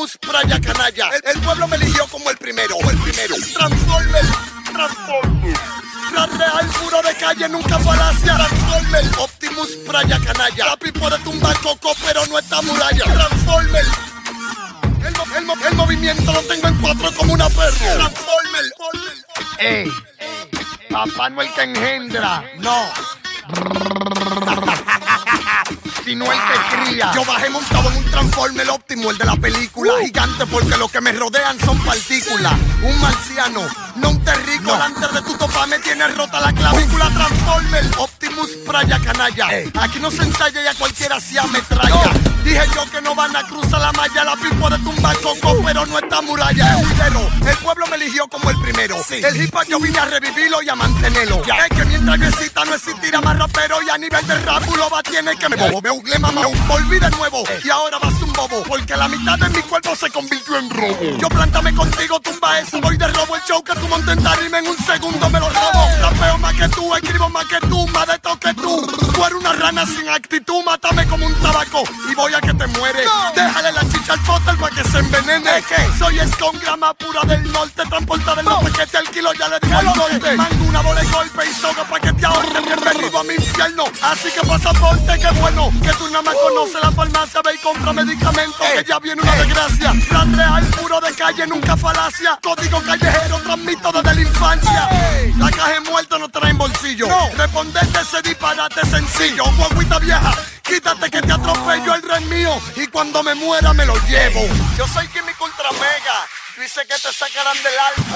Optimus Praya Canalla. El pueblo me eligió como el primero. Transformer. La real puro de calle, nunca falacia. Transformer. Optimus Praya Canalla. Papi puede tumbar coco, pero no está muralla. Transformer. El movimiento lo tengo en 4 como una perra. Transformer. Ey, Papá no el que engendra, no. Sino el que cría. Yo bajé montado en un Transformer óptimo, el de la película. Gigante porque los que me rodean son partículas. Un marciano, no un terrícola. Antes de tu topa me tienes rota la clavícula. Transformer, Optimus Praya Canalla. Aquí no se ensaya y a cualquiera se ametralla. Dije yo que no van a cruzar la malla. La pipo de tumbar coco, pero no está muralla. Pero el pueblo me eligió como el primero. El hip hop yo vine a revivirlo y a mantenerlo. Es que mientras yo exista no existirá más rapero. Y a nivel de rap va tiene que me bobo. Me volví de nuevo y ahora vas un bobo. Porque la mitad de mi cuerpo se convirtió en robo. Yo plántame contigo, tumba eso. Voy de robo el show que tú montes en tarima. En un segundo me lo robo. Rapeo más que tú, escribo más que tú. Más de todo que tú. Tú eres una rana sin actitud. Mátame como un tabaco y voy a que te muere. Déjale la chicha al póster para que se envenene. Soy escon grama pura del norte. Transporta de los paquetes al kilo, ya le digo al norte. Mango una bola de golpe y soga para que te ahorre. Bienvenido a mi infierno. Así que pasaporte, qué bueno que tú nada más conoces la farmacia. Ve y compra medicamentos, que ya viene una desgracia. Plan real, puro de calle, nunca falacia. Código callejero, transmito desde la infancia. La caja de muerto no trae en bolsillo. Responderte ese disparate sencillo. Guaguita vieja, quítate que te atropello, el rey mío. Y cuando me muera me lo llevo. Yo soy Químico Ultra Mega. Yo hice que te sacaran del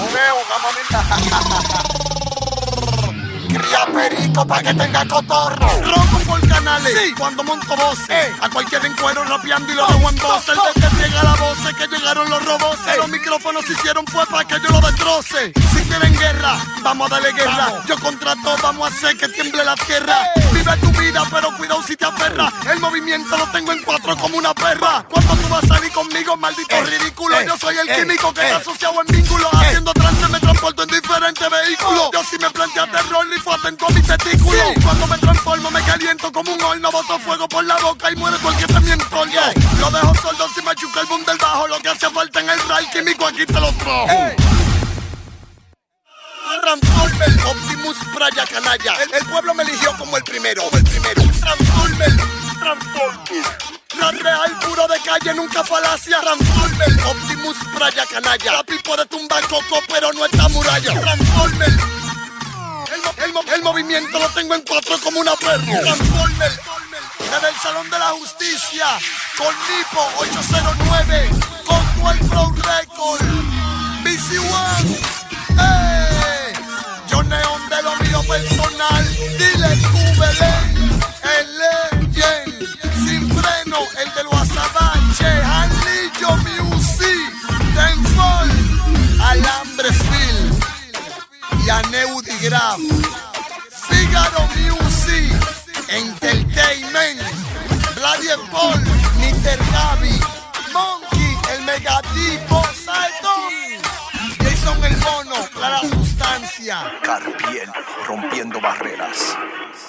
álbum. Cría perico pa' que tenga cotorro. Roco por canales, sí. Cuando monto voces, a cualquier encuero rapeando y lo dejo en voz. El de que llega la voz, que llegaron los robos. Los micrófonos se hicieron fue pa' que yo lo destroce. Si quieren guerra, vamos a darle guerra. Yo contra todo vamos a hacer que tiemble la tierra. Vive tu vida, pero cuidado si te aferra. El movimiento lo tengo en 4 como una perra. Cuando tú vas a salir conmigo, maldito ridículo. Yo soy el químico que está asociado en vínculo. Haciendo trance me transporto en diferentes vehículos. Yo sí me plantea terror y fue atento a mis testículos. Cuando me transformo me caliento como un horno. Boto fuego por la boca y muere cualquier tambiento. Lo dejo sordo si me chuca el boom del bajo. Lo que hace falta en el rail químico aquí te lo trajo. Transformer, Optimus Praya Canalla. El pueblo me eligió como el primero. Transformer. La real puro de calle, nunca falacia. Transformer, Optimus Praya Canalla. La pipo de tumbar coco, pero no está muralla. Transformer. El movimiento lo tengo en 4 como una perra. Transformer. Desde el Salón de la Justicia, con Nipo 809, con 12 Flow Record, BC One. Yo neón de lo mío personal. Dile tú, Belén, el Legend, sin freno, el de los azabache, Hanlillo Music, Tenfol, Alambre Phil y Aneudigraph, Figaro Music, Entertainment, Vladier Paul, Mr. Gaby, Monkey, el Megatipo, Saetón, Jason el Mono, Clara Sustancia, Carpiel, rompiendo barreras.